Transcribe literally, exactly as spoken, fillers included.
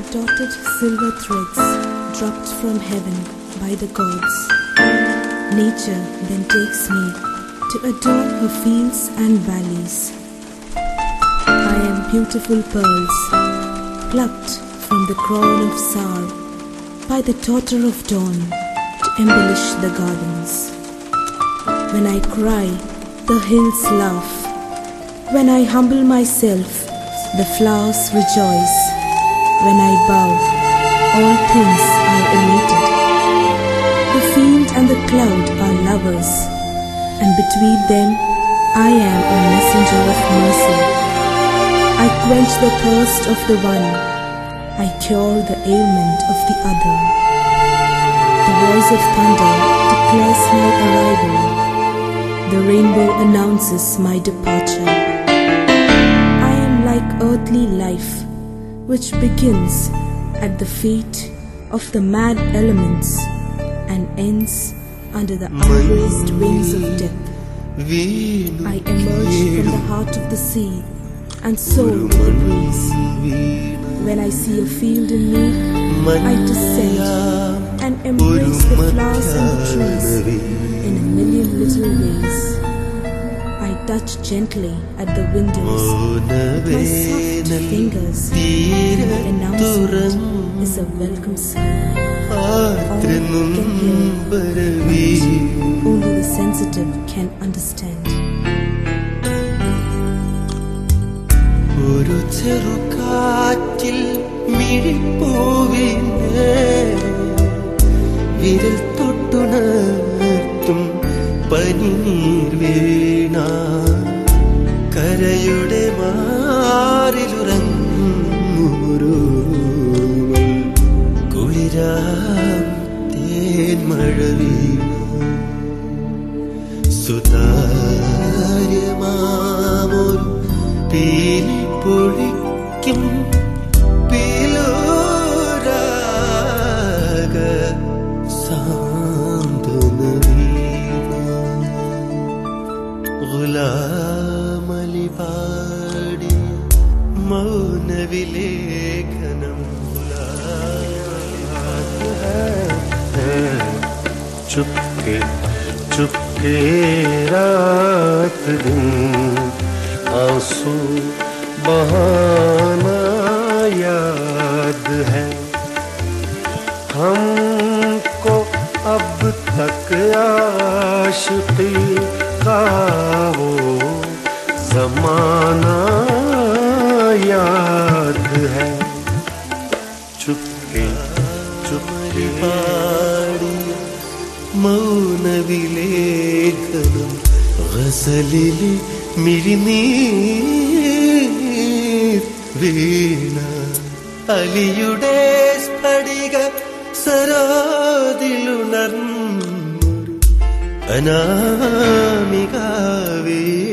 distorted silver threads dropped from heaven by the gods. Nature then takes me to adorn her fields and valleys. I am beautiful pearls, plucked from the crown of Sar by the daughter of dawn to embellish the gardens. When I cry, the hills laugh. When I humble myself, the flowers rejoice. When I bow, all things are elated. The field and the cloud are lovers, and between them I am a messenger of mercy. I quench the thirst of the one, I cure the ailment of the other. The voice of thunder declares my arrival. The rainbow announces my departure. I am like earthly life, which begins at the feet of the mad elements and ends under the upraised wings of death. I emerge from the heart of the sea and soar with the breeze. When I see a field in me, I descend and embrace the flowers and the trees in a million little ways. I touch gently at the windows with my soft fingers, and the announcement is a welcome sign. All can hear, but only the sensitive can understand. ഒരു ചെറുകാറ്റിൽ മിഴിപ്പൂവിനെ വിരൽ തൊട്ടുണർത്തും പനിനീർ വീണ കരയുടെ മാറിലുറങ്ങുമൊരു കുളിരാം തേന്മഴ വീണ സുതാര്യമാമൊരു പീലി പൊഴിക്കും പീലോരാഗ സാന്ത്വന വീണ ഗുലാമലി പാടി മൗനവിലേഖനം ചുപ്കെ ചുപ്കെ രാത് ദിൻ आंसू बहाना याद है हमको अब तक आशिकी का वो ज़माना याद है चुपके चुपके पाड़ी मौनविलेखനം ഗസലിലെ മിഴിനീർ വീണ അലിയുടെ സ്ഫടിക സരോദിലുണർന്നൊരു അനാമികാവേ